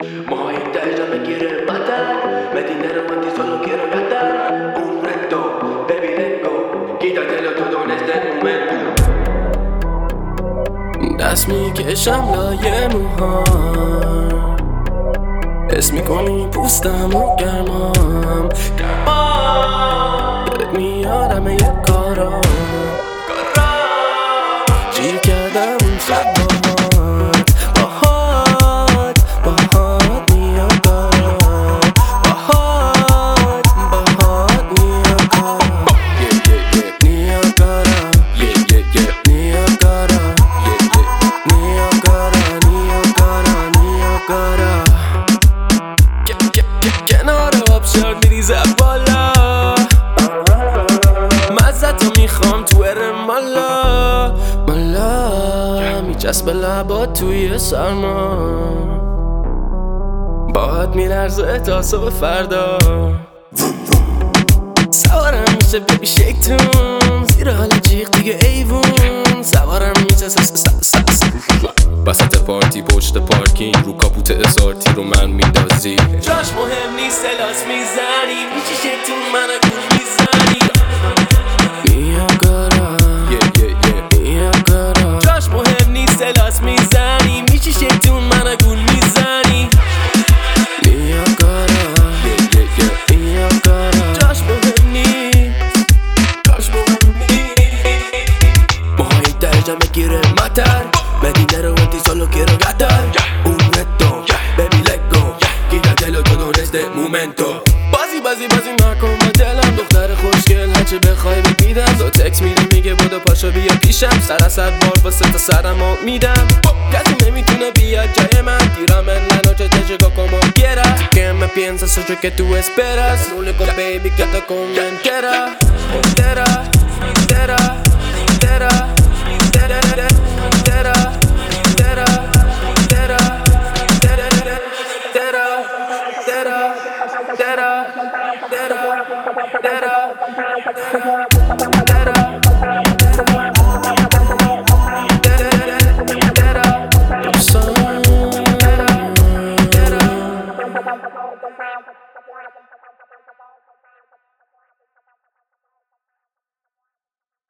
Moja ella me quiere matar. Me dinero en ti, solo quiero gastar. Un reto, baby, let go. Quítatelo todo en este momento. دست میکشم لایه موهام، حس میکنی پوستم و گرمام. دلت میارم یه کارا جیر کردم اون شب باهات میاد کارا، باهات میاد کارا، میاد کارا، میاد کارا، کنار آبشار میریزه بالا، مزتو میخوام تو ارمالا، مالا میچسبه لبات توی سرما، باهات میلرزه تا صبح فردا. سوارم میشه بیبی شیکتون، زیر حال جیغ دیگه ایوون، سوارم میشه وسط پارتی پشت پارکینگ، رو کاپوت ازارتی رو من میندازی. جاش مهم نیست الاس میزنی، میچی شیطون منو گول میزنی. میاگارا جاش مهم نیست الاس میزنی، میچی شیطون منو گول میزنی. میاگارا جاش مهم نیست، جاش مهم نیست. Moja ella me quiere matar. Me dinero en ti, solo quiero gastar. Un reto, baby, let go. Quítatelo todo en este momento. بازی نکن با دلم، دختر خوشگل هرچه بخوای بگیدم. دو تکس میده میگه بودو پاشو بیا پیشم، سر از بار واسه تا سرمو میدم. کسی نمیتونه بیاد جای من، tírame en la noche, te llego como quieras. ¿Qué me piensas? Soy que tú esperas. Lo único baby que te conventiera. Entera, entera, entera, entera, entera, entera, entera, entera, entera, entera, entera, entera.